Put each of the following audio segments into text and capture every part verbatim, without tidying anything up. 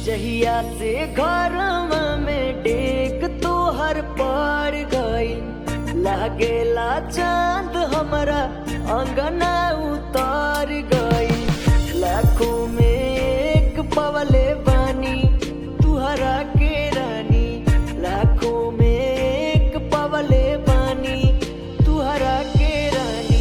जहिया से घर में डेक तोहर पड़ गई, लागेला चांद हमारा अंगना उतार गई। लाखों में एक पवले बानी तुहरा के रानी, लाखों में एक पवले बानी तुहरा के रानी।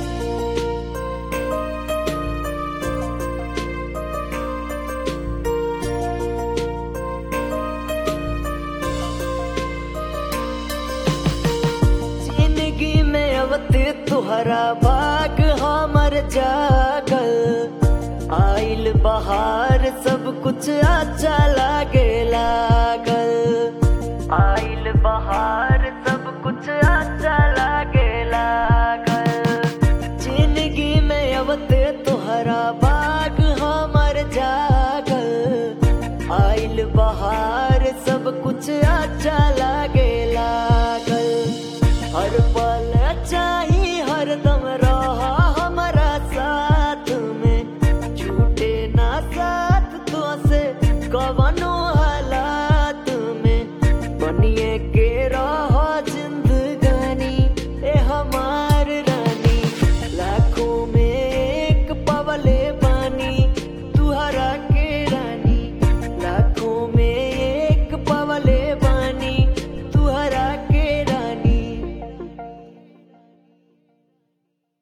जिंदगी में अवते तुहरा भाग हमर जागल, आइल बहार सब कुछ अच्छा लागे लागल। आइल बहार सब कुछ अच्छा लागे लागल। जिंदगी में अवते तुहरा बाग हमर जागल, आइल बहार सब कुछ अच्छा लागे लागल। हर पल चाही हरदम रहा